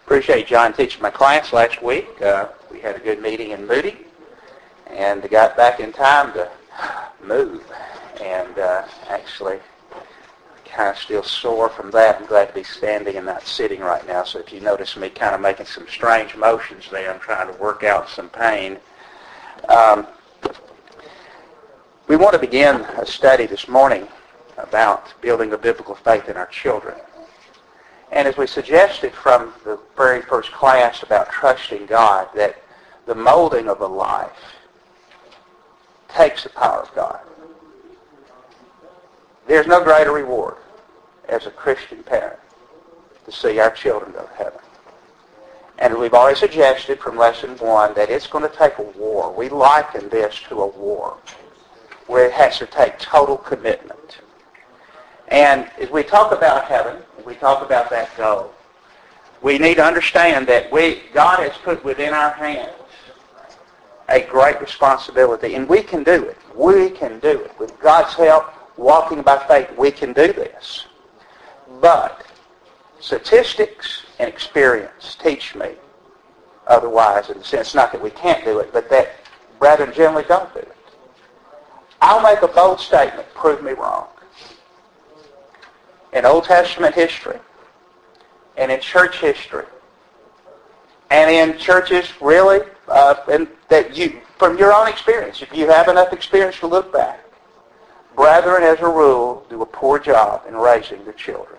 Appreciate John teaching my class last week. We had a good meeting in Moody and got back in time to move. And actually, kind of still sore from that. I'm glad to be standing and not sitting right now. So if you notice me kind of making some strange motions there, I'm trying to work out some pain. We want to begin a study this morning about building a biblical faith in our children. And as we suggested from the very first class about trusting God, that the molding of a life takes the power of God. There's no greater reward as a Christian parent to see our children go to heaven. And we've already suggested from lesson 1 that it's going to take a war. We liken this to a war where it has to take total commitment. And as we talk about heaven, we talk about that goal, we need to understand that God has put within our hands a great responsibility, and we can do it. We can do it. With God's help, walking by faith, we can do this. But statistics and experience teach me otherwise, in the sense not that we can't do it, but that brethren generally don't do it. I'll make a bold statement, prove me wrong. In Old Testament history, and in church history, and in churches really, and that you, from your own experience, if you have enough experience to look back, brethren, as a rule, do a poor job in raising their children.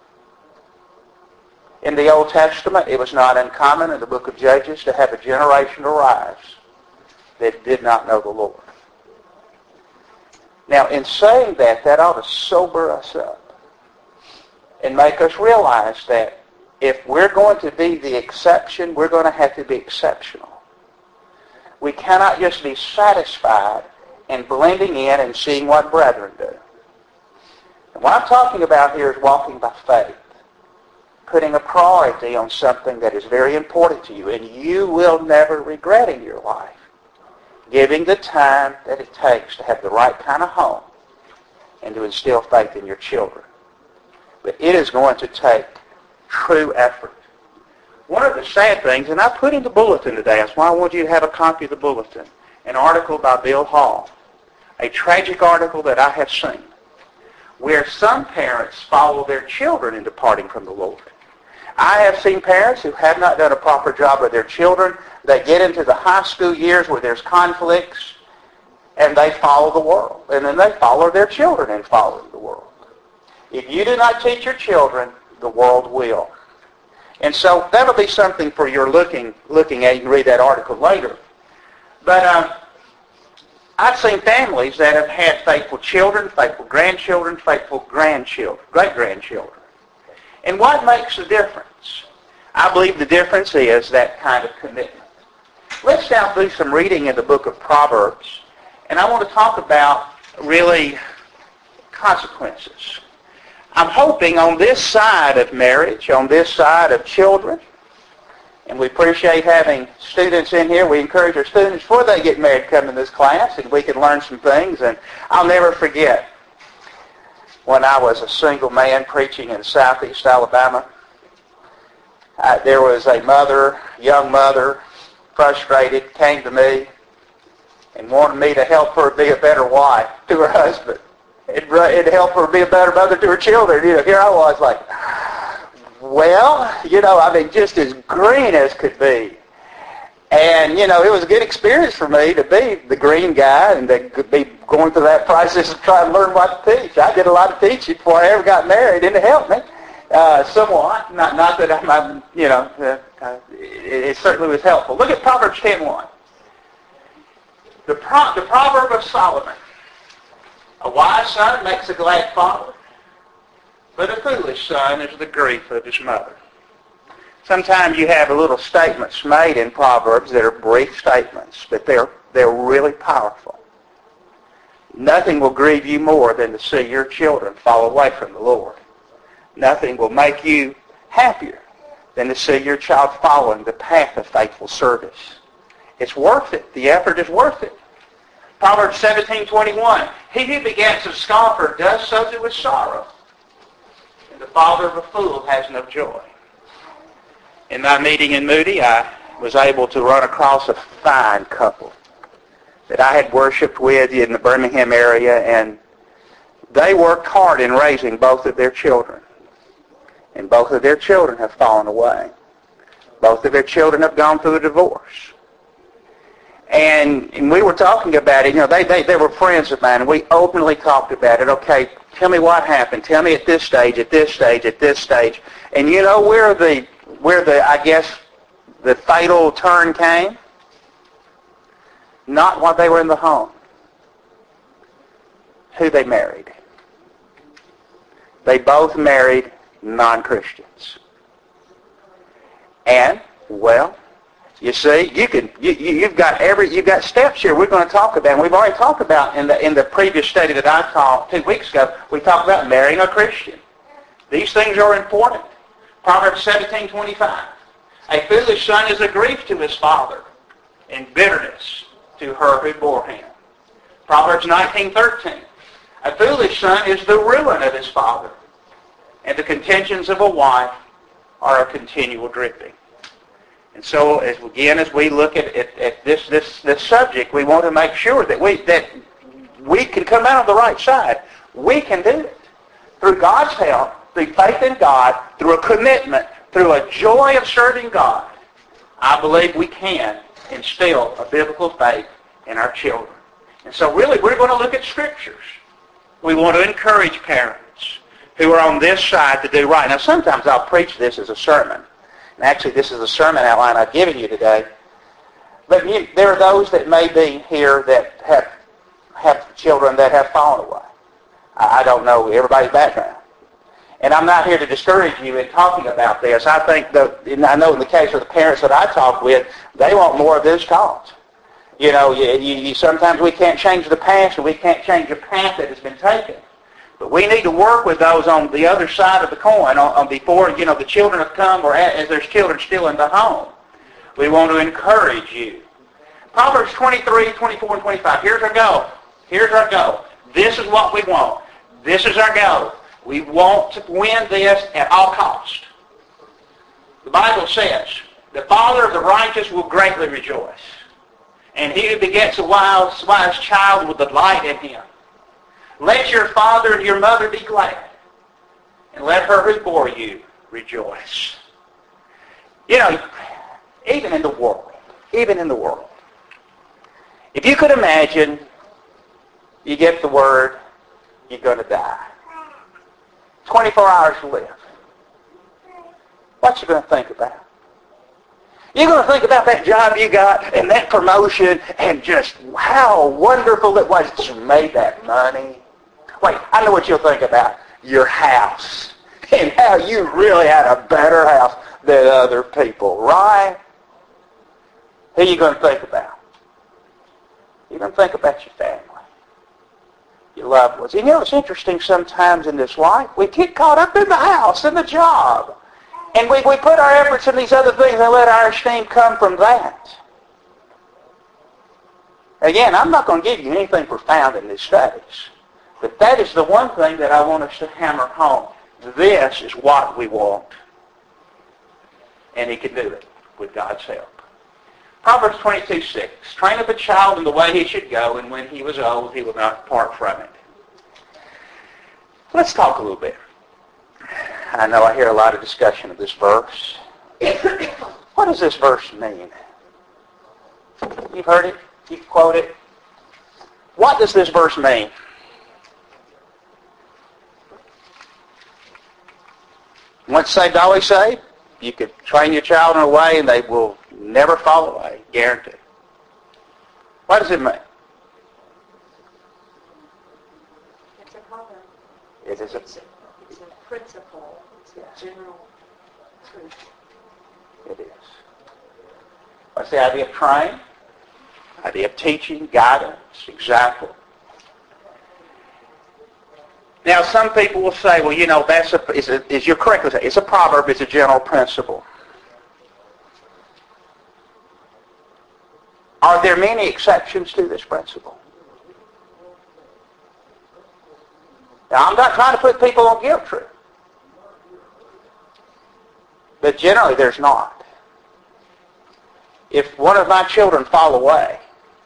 In the Old Testament, it was not uncommon in the book of Judges to have a generation arise that did not know the Lord. Now, in saying that, that ought to sober us up and make us realize that if we're going to be the exception, we're going to have to be exceptional. We cannot just be satisfied in blending in and seeing what brethren do. And what I'm talking about here is walking by faith, putting a priority on something that is very important to you, and you will never regret in your life, giving the time that it takes to have the right kind of home and to instill faith in your children. But it is going to take true effort. One of the sad things, and I put in the bulletin today, that's why I want you to have a copy of the bulletin, an article by Bill Hall, a tragic article that I have seen, where some parents follow their children in departing from the Lord. I have seen parents who have not done a proper job with their children. They get into the high school years where there's conflicts, and they follow the world. And then they follow their children in following the world. If you do not teach your children, the world will. And so that'll be something for your looking at. You can read that article later. But I've seen families that have had faithful children, faithful grandchildren, faithful grandchildren, great-grandchildren. And what makes the difference? I believe the difference is that kind of commitment. Let's now do some reading in the book of Proverbs. And I want to talk about, really, consequences. I'm hoping on this side of marriage, on this side of children, and we appreciate having students in here. We encourage our students before they get married to come in this class, and we can learn some things. And I'll never forget when I was a single man preaching in southeast Alabama. There was a mother, young mother, frustrated, came to me and wanted me to help her be a better wife to her husband. It'd help her be a better mother to her children. Here I was like, well, just as green as could be. And, it was a good experience for me to be the green guy and to be going through that process of trying to learn what to teach. I did a lot of teaching before I ever got married, and it helped me somewhat. Not that I'm, it certainly was helpful. Look at Proverbs 10:1. The proverb of Solomon. A wise son makes a glad father, but a foolish son is the grief of his mother. Sometimes you have little statements made in Proverbs that are brief statements, but they're really powerful. Nothing will grieve you more than to see your children fall away from the Lord. Nothing will make you happier than to see your child following the path of faithful service. It's worth it. The effort is worth it. Proverbs 17:21. He who begets a scoffer does so with sorrow, and the father of a fool has no joy. In my meeting in Moody, I was able to run across a fine couple that I had worshiped with in the Birmingham area, and they worked hard in raising both of their children. And both of their children have fallen away. Both of their children have gone through a divorce. And we were talking about it. They were friends of mine, and we openly talked about it. Okay, tell me what happened. Tell me at this stage, at this stage, at this stage. And where the I guess the fatal turn came? Not while they were in the home. Who they married. They both married non-Christians. And, well, you see, you've got steps here we're going to talk about. And we've already talked about in the previous study that I taught 2 weeks ago, we talked about marrying a Christian. These things are important. Proverbs 17:25. A foolish son is a grief to his father, and bitterness to her who bore him. Proverbs 19:13. A foolish son is the ruin of his father, and the contentions of a wife are a continual dripping. And so, as we look at this subject, we want to make sure that we can come out on the right side. We can do it through God's help, through faith in God, through a commitment, through a joy of serving God. I believe we can instill a biblical faith in our children. And so, really, we're going to look at scriptures. We want to encourage parents who are on this side to do right. Now, sometimes I'll preach this as a sermon. And actually, this is a sermon outline I've given you today. But there are those that may be here that have children that have fallen away. I don't know everybody's background. And I'm not here to discourage you in talking about this. I think I know in the case of the parents that I talk with, they want more of this taught. Sometimes we can't change the past and we can't change the path that has been taken. But we need to work with those on the other side of the coin, before the children have come or as there's children still in the home. We want to encourage you. Proverbs 23:24 and 25. Here's our goal. Here's our goal. This is what we want. This is our goal. We want to win this at all cost. The Bible says, the father of the righteous will greatly rejoice, and he who begets a wise child will delight in him. Let your father and your mother be glad, and let her who bore you rejoice. Even in the world, if you could imagine, you get the word, you're going to die. 24 hours to live. What you going to think about? You're going to think about that job you got and that promotion and just how wonderful it was that you made that money. Wait, I know what you'll think about. Your house. And how you really had a better house than other people, right? Who are you going to think about? You're going to think about your family, your loved ones. It's interesting sometimes in this life, we get caught up in the house and the job. And we put our efforts in these other things and let our esteem come from that. Again, I'm not going to give you anything profound in these studies. But that is the one thing that I want us to hammer home. This is what we want. And he can do it with God's help. Proverbs 22:6. Train up a child in the way he should go, and when he was old, he will not depart from it. Let's talk a little bit. I know I hear a lot of discussion of this verse. What does this verse mean? You've heard it? You've quoted it? What does this verse mean? Once saved, always saved. You could train your child in a way and they will never fall away. Guaranteed. What does it mean? It's a proverb. It's a principle. It's a general truth. It is. What's the idea of train? Idea of teaching, guidance, example. Now, some people will say, well, you're correct. It's a proverb. It's a general principle. Are there many exceptions to this principle? Now, I'm not trying to put people on guilt trip. But generally, there's not. if one of my children fall away,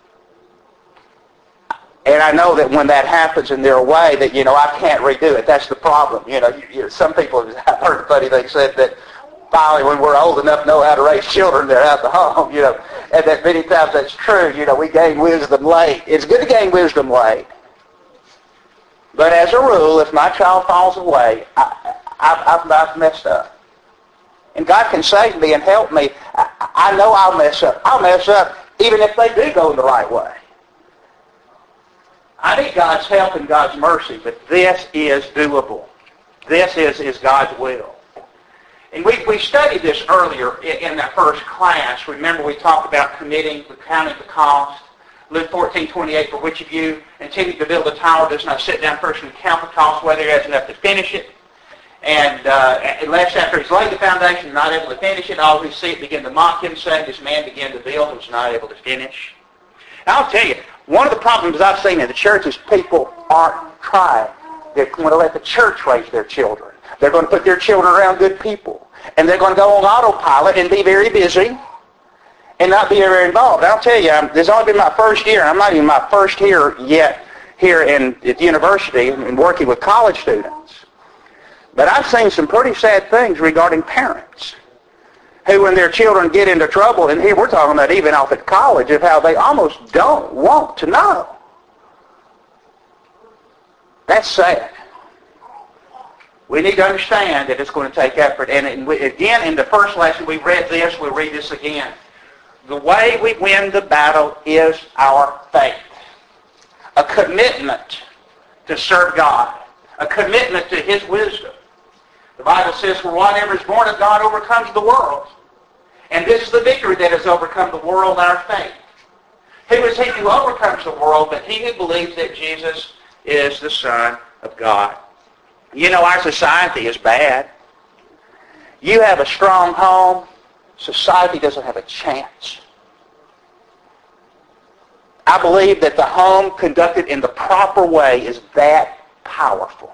and I know that when that happens and they're away, that, I can't redo it. That's the problem. Some people, I've heard funny things said that finally when we're old enough to know how to raise children, they're out the home, and that many times that's true. We gain wisdom late. It's good to gain wisdom late. But as a rule, if my child falls away, I've messed up. And God can save me and help me. I know I'll mess up. I'll mess up even if they do go the right way. I need God's help and God's mercy, but this is doable. This is God's will. And we studied this earlier in that first class. Remember we talked about counting the cost. Luke 14:28, for which of you intending to build a tower does not sit down first and count the cost, whether he has enough to finish it. And unless after he's laid the foundation, not able to finish it, all who see it begin to mock him, saying, this man began to build and was not able to finish. Now, I'll tell you, one of the problems I've seen in the church is people aren't trying. They're going to let the church raise their children. They're going to put their children around good people. And they're going to go on autopilot and be very busy and not be very involved. I'll tell you, this has only been my first year, and I'm not even my first year yet here at the university and working with college students. But I've seen some pretty sad things regarding parents who, when their children get into trouble, and here we're talking about even off at college, of how they almost don't want to know. That's sad. We need to understand that it's going to take effort. And again, in the first lesson, we read this. We'll read this again. The way we win the battle is our faith. A commitment to serve God. A commitment to His wisdom. The Bible says, for whatever is born of God overcomes the world. And this is the victory that has overcome the world, our faith. Who is he who overcomes the world but he who believes that Jesus is the Son of God? Our society is bad. You have a strong home, society doesn't have a chance. I believe that the home conducted in the proper way is that powerful.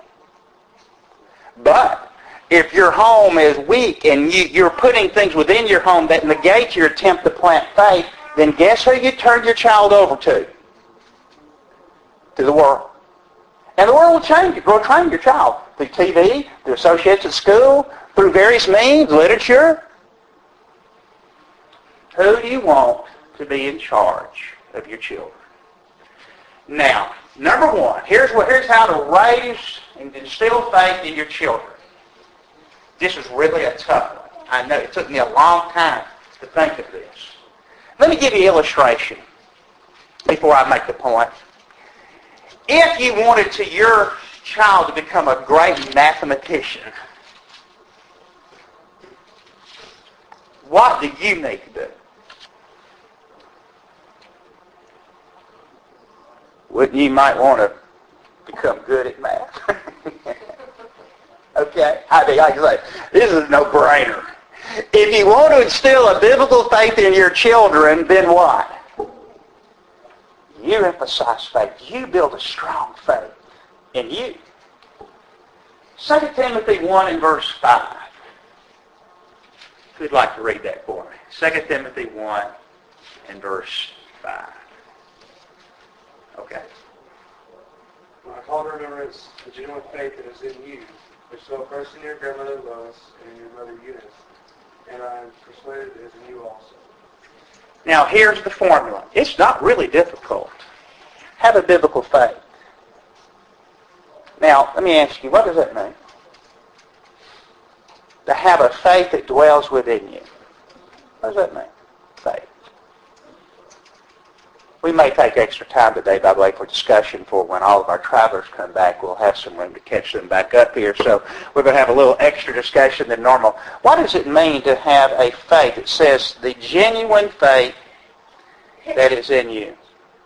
But if your home is weak and you're putting things within your home that negate your attempt to plant faith, then guess who you turn your child over to? To the world. And the world will change you. Go train your child through TV, through associates at school, through various means, literature. Who do you want to be in charge of your children? Now, number one, here's how to raise and instill faith in your children. This is really a tough one. I know it took me a long time to think of this. Let me give you an illustration before I make the point. If you wanted your child to become a great mathematician, what do you need to do? Wouldn't you might want to become good at math? Okay? I mean, like I say, this is a no-brainer. If you want to instill a biblical faith in your children, then what? You emphasize faith. You build a strong faith in you. 2 Timothy 1 and verse 5. Who'd like to read that for me? 2 Timothy 1 and verse 5. Okay. I call to remembrance the genuine faith that is in you, which so first in your grandmother Lois and in your mother Eunice, and I am persuaded it is in you also. Now here's the formula. It's not really difficult. Have a biblical faith. Now, let me ask you, what does that mean? To have a faith that dwells within you. What does that mean? Faith. We may take extra time today, by the way, for discussion for when all of our travelers come back. We'll have some room to catch them back up here. So we're going to have a little extra discussion than normal. What does it mean to have a faith? It says the genuine faith that is in you.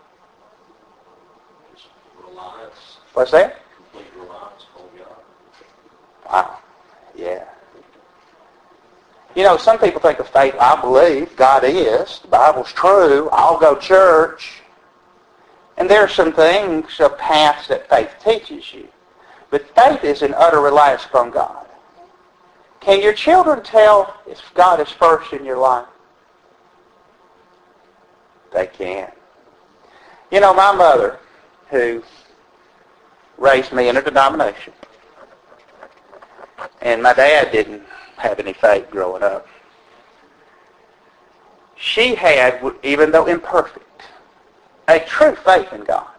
Reliance. What's that? Complete reliance on God. Wow. Yeah. Some people think of faith, I believe God is, the Bible's true, I'll go to church. And there are some things, some paths that faith teaches you. But faith is an utter reliance upon God. Can your children tell if God is first in your life? They can. You know, my mother, who raised me in a denomination, and my dad didn't have any faith growing up. She had, even though imperfect, a true faith in God.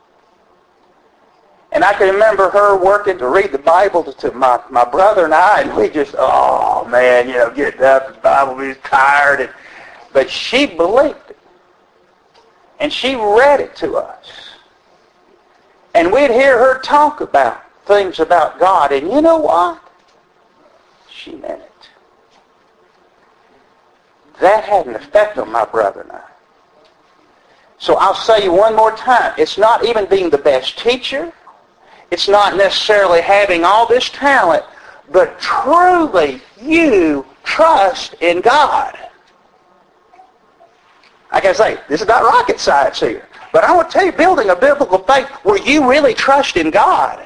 And I can remember her working to read the Bible to my brother and I, and we just, oh man, getting up, the Bible, we was tired. But she believed it. And she read it to us. And we'd hear her talk about things about God. And you know what? She meant it. That had an effect on my brother and I. So I'll say you one more time. It's not even being the best teacher. It's not necessarily having all this talent. But truly, you trust in God. Like I say, this is not rocket science here. But I want to tell you, building a biblical faith where you really trust in God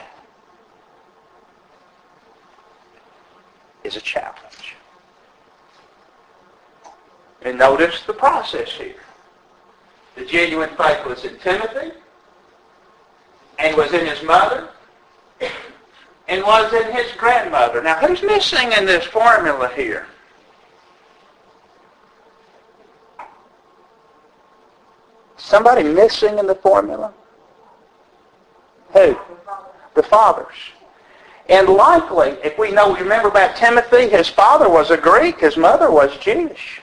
is a challenge. And notice the process here. The genuine faith was in Timothy, and was in his mother, and was in his grandmother. Now, who's missing in this formula here? Somebody missing in the formula? Who? The fathers. And likely, if we remember about Timothy, his father was a Greek, his mother was Jewish.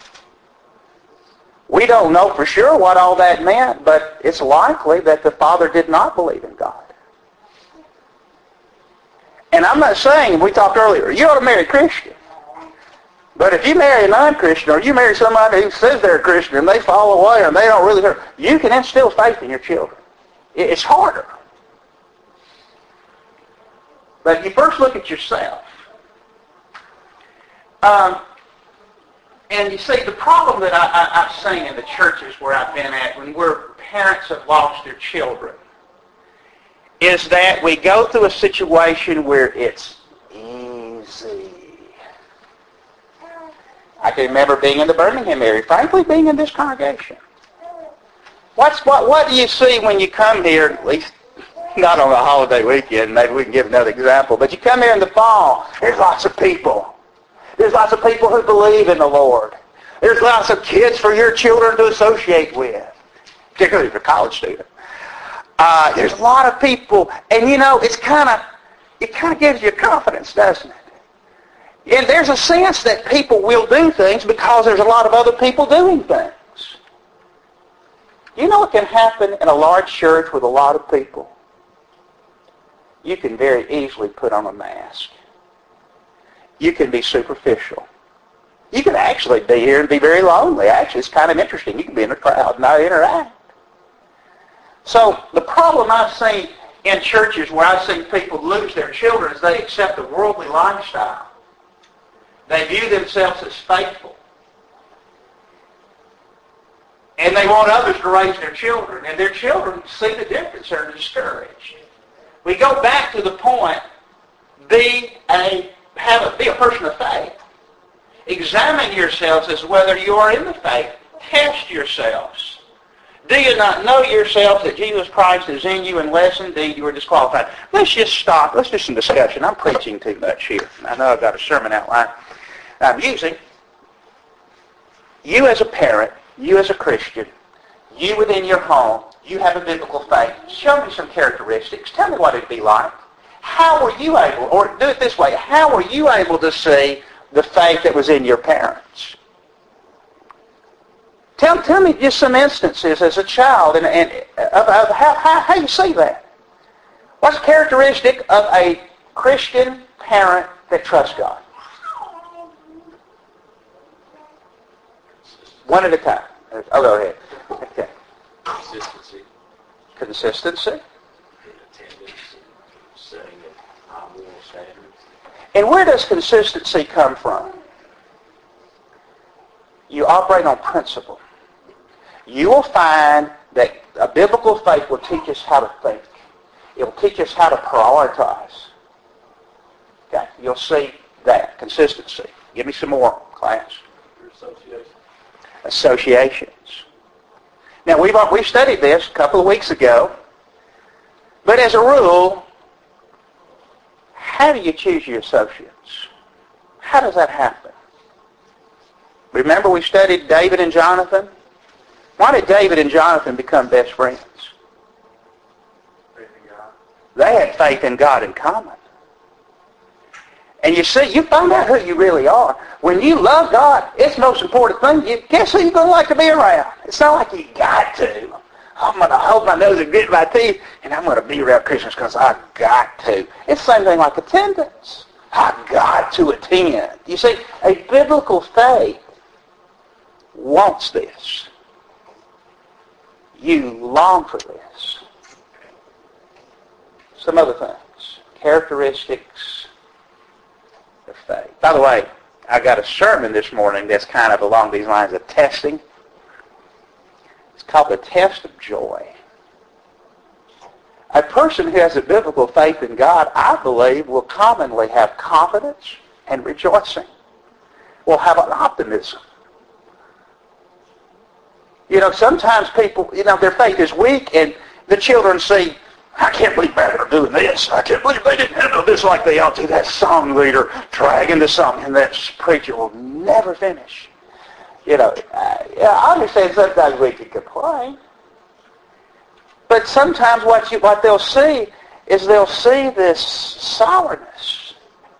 We don't know for sure what all that meant, but it's likely that the father did not believe in God. And I'm not saying, we talked earlier, you ought to marry a Christian. But if you marry a non-Christian, or you marry somebody who says they're a Christian and they fall away and they don't really hurt, you can instill faith in your children. It's harder. But you first look at yourself. And you see, the problem that I've seen in the churches where I've been at, where parents have lost their children, is that we go through a situation where it's easy. I can remember being in the Birmingham area, frankly, being in this congregation. What do you see when you come here, at least not on a holiday weekend, maybe we can give another example, but you come here in the fall, there's lots of people. There's lots of people who believe in the Lord. There's lots of kids for your children to associate with, particularly if you're a college student. There's a lot of people, and it kind of gives you confidence, doesn't it? And there's a sense that people will do things because there's a lot of other people doing things. You know what can happen in a large church with a lot of people? You can very easily put on a mask. You can be superficial. You can actually be here and be very lonely. Actually, it's kind of interesting. You can be in a crowd and not interact. So the problem I've seen in churches where I've seen people lose their children is they accept a worldly lifestyle. They view themselves as faithful. And they want others to raise their children. And their children see the difference. They're discouraged. We go back to the point, be a person of faith. Examine yourselves as whether you are in the faith. Test yourselves. Do you not know yourselves that Jesus Christ is in you unless indeed you are disqualified? Let's just stop. Let's do some discussion. I'm preaching too much here. I know I've got a sermon outline I'm using. You as a parent, you as a Christian, you within your home, you have a biblical faith. Show me some characteristics. Tell me what it'd be like. How were you able, or do it this way, how were you able to see the faith that was in your parents? Tell me just some instances as a child of how you see that. What's characteristic of a Christian parent that trusts God? One at a time. Oh, go ahead. Okay. Consistency. And where does consistency come from? You operate on principle. You will find that a biblical faith will teach us how to think. It will teach us how to prioritize. Okay, you'll see that. Consistency. Give me some more, class. Associations. Associations. Now, we studied this a couple of weeks ago, but as a rule, how do you choose your associates? How does that happen? Remember we studied David and Jonathan? Why did David and Jonathan become best friends? Faith in God. They had faith in God in common. And you see, you find out who you really are. When you love God, it's the most important thing. Guess who you're going to like to be around? It's not like you got to. I'm going to hold my nose and grit my teeth, and I'm going to be around Christians because I got to. It's the same thing like attendance. I got to attend. You see, a biblical faith wants this. You long for this. Some other things. Characteristics of faith. By the way, I got a sermon this morning that's kind of along these lines of testing. It's called the test of joy. A person who has a biblical faith in God, I believe, will commonly have confidence and rejoicing. Will have an optimism. You know, sometimes people, their faith is weak, and the children see, I can't believe they're doing this. I can't believe they didn't handle this like they ought to. That song leader dragging the song, and that preacher will never finish. I understand sometimes we can complain. But sometimes what they'll see is they'll see this sourness.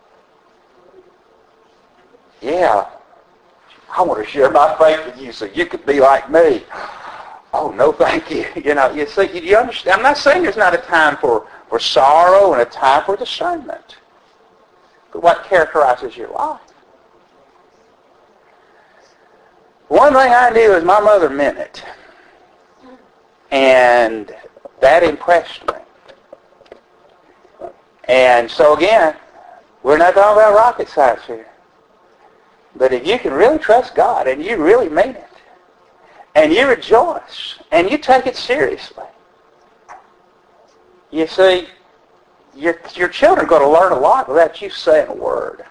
Yeah, I want to share my faith with you so you could be like me. Oh, no, thank you. You see, you understand. I'm not saying there's not a time for sorrow and a time for discernment. But what characterizes your life? One thing I knew is my mother meant it. And that impressed me. And so again, we're not talking about rocket science here. But if you can really trust God and you really mean it, and you rejoice, and you take it seriously, you see, your children are going to learn a lot without you saying a word.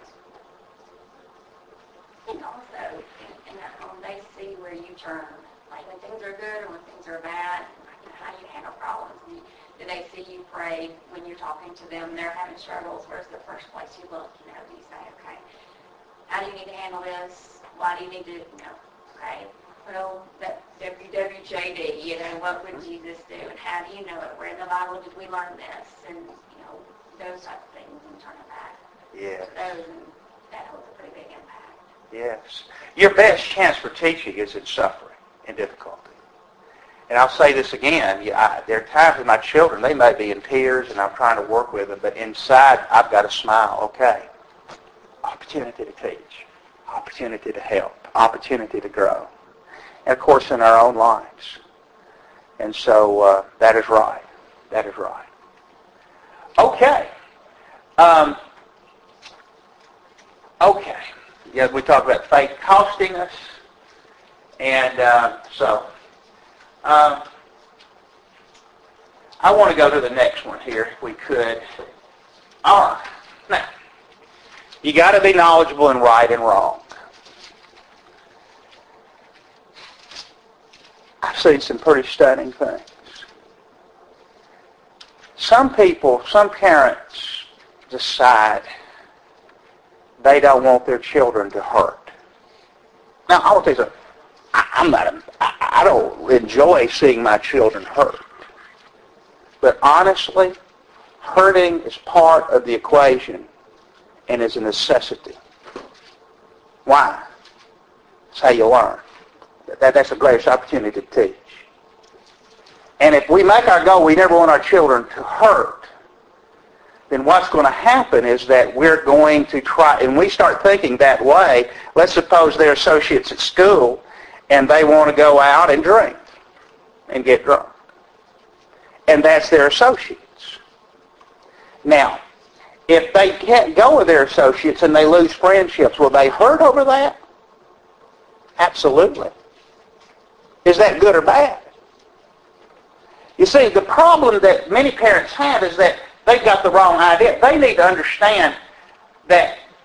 And also, in that home, they see where you turn. Like when things are good or when things are bad, how do you handle problems? Do they see you pray when you're talking to them? They're having struggles. Where's the first place you look? Do you say, okay, how do you need to handle this? Why do you need to, okay, well, that WWJD, what would Jesus do? And how do you know it? Where in the Bible did we learn this? And, those type of things and turn it back. Yes. That holds a pretty big impact. Yes. Your best chance for teaching is in suffering and difficulty. And I'll say this again. There are times with my children, they may be in tears and I'm trying to work with them, but inside I've got to smile. Okay. Opportunity to teach. Opportunity to help. Opportunity to grow. And of course in our own lives. And so that is right. That is right. Okay. Okay. Yeah, we talked about faith costing us. And I want to go to the next one here, if we could. All right. Now, you got to be knowledgeable in right and wrong. I've seen some pretty stunning things. Some parents decide they don't want their children to hurt. Now, I want to tell you something. I don't enjoy seeing my children hurt. But honestly, hurting is part of the equation and is a necessity. Why? It's how you learn. That's the greatest opportunity to teach. And if we make our goal, we never want our children to hurt, then what's going to happen is that we're going to try, and we start thinking that way. Let's suppose they're associates at school, and they want to go out and drink and get drunk. And that's their associates. Now, if they can't go with their associates and they lose friendships, will they hurt over that? Absolutely. Is that good or bad? You see, the problem that many parents have is that they've got the wrong idea. They need to understand that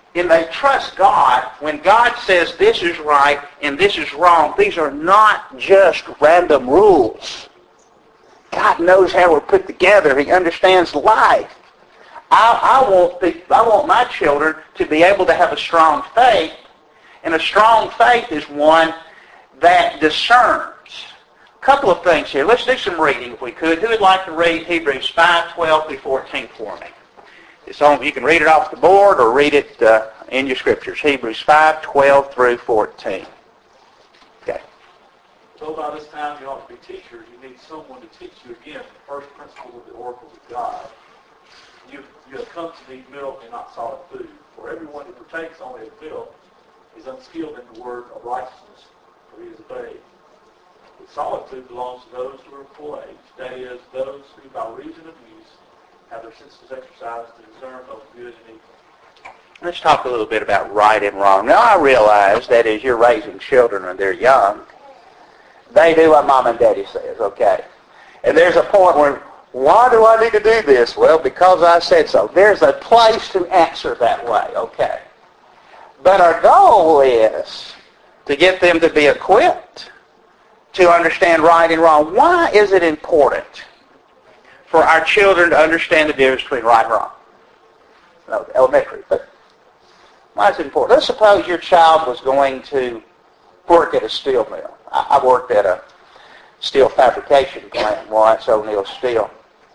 and they trust God when God says this is right and this is wrong. These are not just random rules. God knows how we're put together. He understands life. I want my children to be able to have a strong faith, and a strong faith is one that discerns. A couple of things here. Let's do some reading if we could. Who would like to read Hebrews 5:12 through 14 for me? It's on, you can read it off the board or read it in your scriptures. Hebrews 5:12 through 14. Okay. So by this time you ought to be teachers. You need someone to teach you again the first principles of the oracles of God. You have come to need milk and not solid food. For everyone who partakes only of milk is unskilled in the word of righteousness, for he is a babe. But solid food belongs to those who are full age, that is, those who by reason of use have their senses exercised to discern both good and evil. Let's talk a little bit about right and wrong. Now, I realize that as you're raising children and they're young, they do what Mom and Daddy says, okay? And there's a point where, why do I need to do this? Well, because I said so. There's a place to answer that way, okay? But our goal is to get them to be equipped to understand right and wrong. Why is it important for our children to understand the difference between right and wrong? No, elementary, but why is it important? Let's suppose your child was going to work at a steel mill. I worked at a steel fabrication plant once, O'Neill Steel.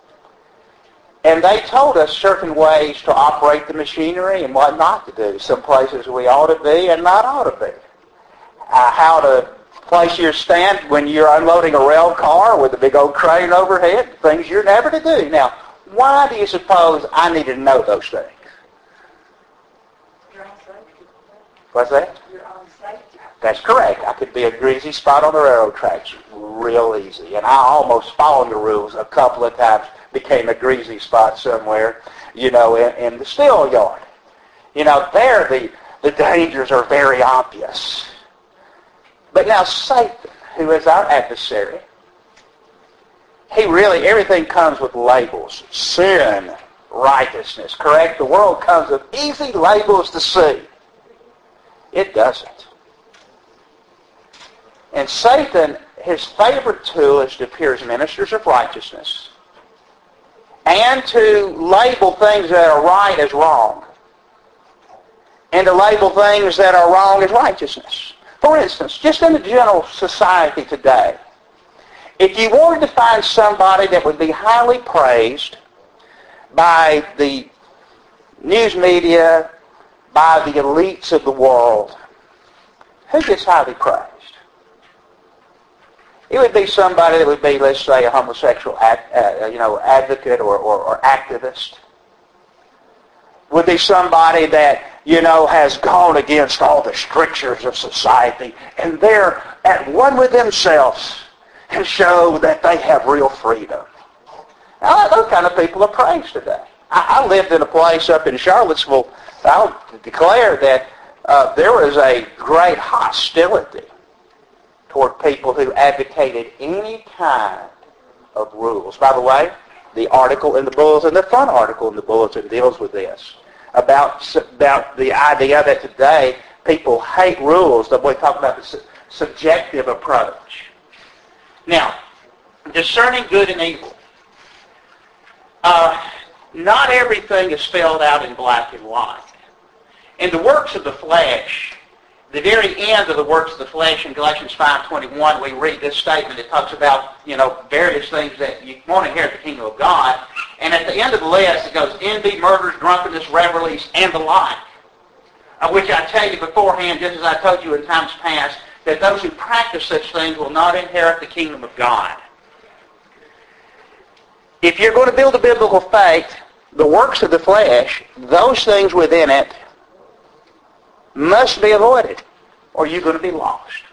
And they told us certain ways to operate the machinery and what not to do. Some places we ought to be and not ought to be. How to place your stand when you're unloading a rail car with a big old crane overhead, things you're never to do. Now, why do you suppose I need to know those things? Your own safety. What's that? Your own safety. That's correct. I could be a greasy spot on the railroad tracks real easy. And I almost followed the rules a couple of times, became a greasy spot somewhere, in the steel yard. There the dangers are very obvious. But now Satan, who is our adversary, everything comes with labels. Sin, righteousness, correct? The world comes with easy labels to see. It doesn't. And Satan, his favorite tool is to appear as ministers of righteousness and to label things that are right as wrong and to label things that are wrong as righteousness. For instance, just in the general society today, if you wanted to find somebody that would be highly praised by the news media, by the elites of the world, who gets highly praised? It would be somebody that would be, let's say, a homosexual advocate or activist. Would be somebody that, has gone against all the strictures of society, and they're at one with themselves and show that they have real freedom. Now, those kind of people are praised today. I lived in a place up in Charlottesville. I'll declare that there was a great hostility toward people who advocated any kind of rules. By the way, the article in the Bulletin, the fun article in the Bulletin deals with this, about the idea that today people hate rules, that we talk about the subjective approach. Now, discerning good and evil. Not everything is spelled out in black and white. In the works of the flesh, the very end of the works of the flesh in Galatians 5:21, we read this statement. It talks about, various things that you want to inherit the kingdom of God. And at the end of the list, it goes, envy, murders, drunkenness, revelries, and the like. Which I tell you beforehand, just as I told you in times past, that those who practice such things will not inherit the kingdom of God. If you're going to build a biblical faith, the works of the flesh, those things within it, must be avoided, or you're going to be lost.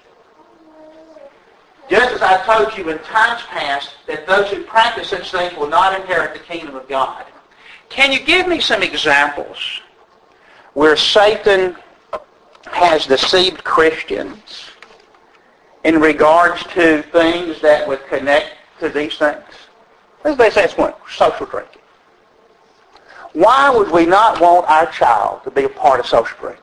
Just as I told you in times past that those who practice such things will not inherit the kingdom of God. Can you give me some examples where Satan has deceived Christians in regards to things that would connect to these things? Let's say it's one, social drinking. Why would we not want our child to be a part of social drinking?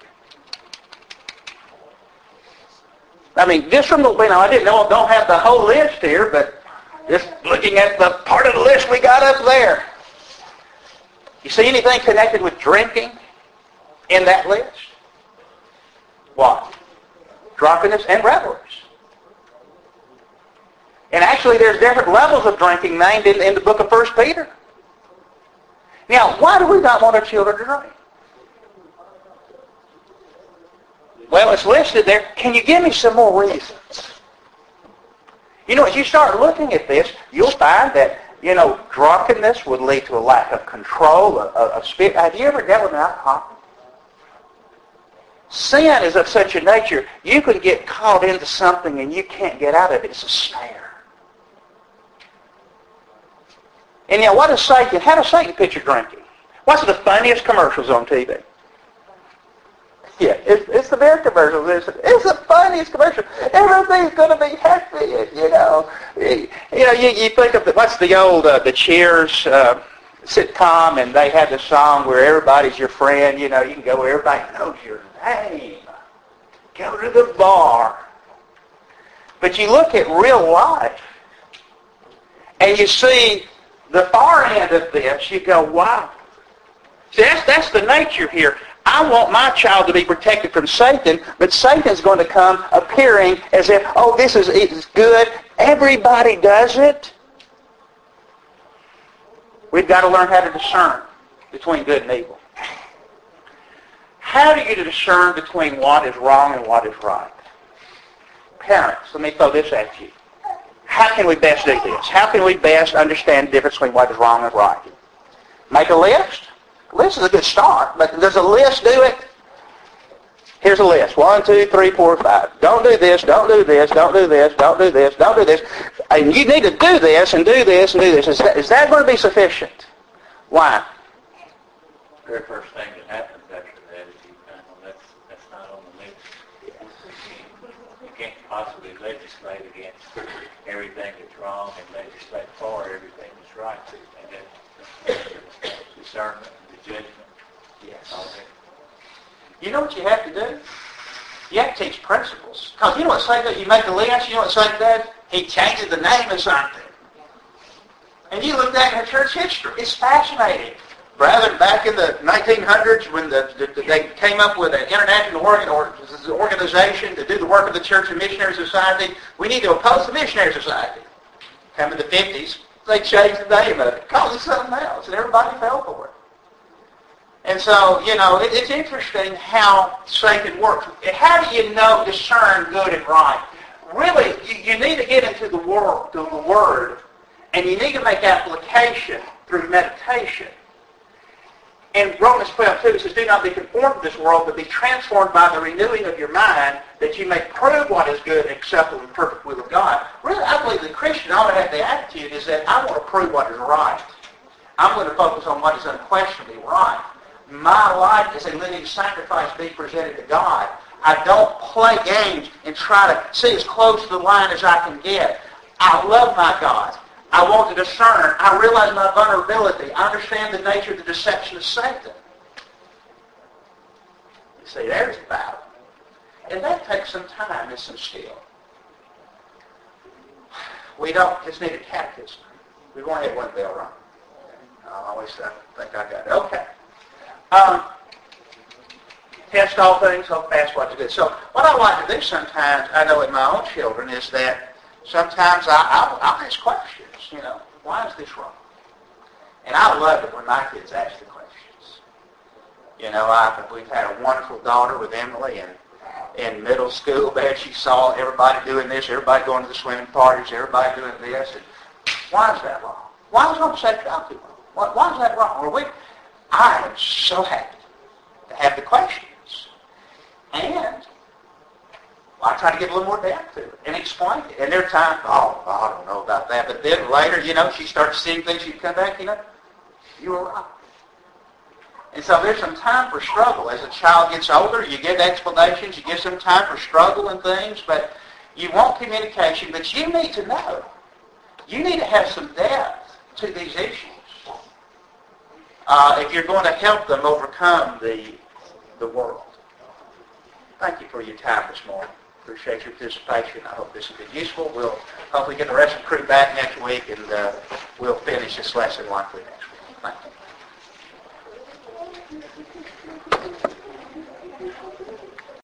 I mean, just from the, I don't have the whole list here, but just looking at the part of the list we got up there. You see anything connected with drinking in that list? What? Drunkenness and revelries. And actually there's different levels of drinking named in the book of 1 Peter. Now, why do we not want our children to drink? Well, it's listed there. Can you give me some more reasons? As you start looking at this, you'll find that, drunkenness would lead to a lack of control, of spirit. Have you ever dealt with an alcoholic? Sin is of such a nature, you can get caught into something and you can't get out of it. It's a snare. And how does Satan picture drinking? What's the funniest commercials on TV? Yeah, it's the beer commercials. It's the funniest commercial. Everything's going to be happy. You think of what's the old the Cheers sitcom, and they had the song where everybody's your friend. You can go where everybody knows your name. Go to the bar. But you look at real life, and you see the far end of this. You go, wow. See, that's the nature here. I want my child to be protected from Satan, but Satan's going to come appearing as if, this is good. Everybody does it. We've got to learn how to discern between good and evil. How do you discern between what is wrong and what is right? Parents, let me throw this at you. How can we best do this? How can we best understand the difference between what is wrong and right? Make a list. List is a good start, but does a list do it? Here's a list. 1, 2, 3, 4, 5. Don't do this, don't do this, don't do this, don't do this, don't do this. And you need to do this and do this and do this. Is that going to be sufficient? Why? The very first thing that happens after that is that's not on the list. You can't possibly legislate against everything that's wrong and legislate for everything that's right. And that's discernment. Judgment. Yes. Okay. You know what you have to do? You have to teach principles. Because you know what Satan does? You make a list, you know what Satan does? He changes the name of something. And you look back at church history. It's fascinating. Rather, back in the 1900s when they came up with an international organization to do the work of the Church and Missionary Society, we need to oppose the Missionary Society. Come in the 50s, they changed the name of it. Called it something else, and everybody fell for it. And so, it's interesting how Satan works. How do you discern good and right? Really, you need to get into the Word, and you need to make application through meditation. In Romans 12:2, it says, do not be conformed to this world, but be transformed by the renewing of your mind, that you may prove what is good and acceptable and perfect will of God. Really, I believe the Christian ought to have the attitude is that I want to prove what is right. I'm going to focus on what is unquestionably right. My life is a living sacrifice being presented to God. I don't play games and try to see as close to the line as I can get. I love my God. I want to discern. I realize my vulnerability. I understand the nature of the deception of Satan. You see, there's the battle. And that takes some time and some skill. We don't just need a catechism. We've only had one bell rung. I always think I got it. Okay. Test all things, hold fast what you do. So what I like to do sometimes, I know with my own children, is that sometimes I'll ask questions. Why is this wrong? And I love it when my kids ask the questions. We've had a wonderful daughter with Emily, and in middle school there she saw everybody doing this, everybody going to the swimming parties, everybody doing this. And why is that wrong? Why is homosexuality wrong? Why is that wrong? I am so happy to have the questions. And I try to give a little more depth to it and explain it. And there are times, I don't know about that. But then later, she starts seeing things, she'd come back, you were right. And so there's some time for struggle. As a child gets older, you give explanations, you give some time for struggle and things, but you want communication, but you need to know. You need to have some depth to these issues. if you're going to help them overcome the world. Thank you for your time this morning. Appreciate your participation. I hope this has been useful. We'll hopefully get the rest of the crew back next week, and we'll finish this lesson likely next week. Thank you.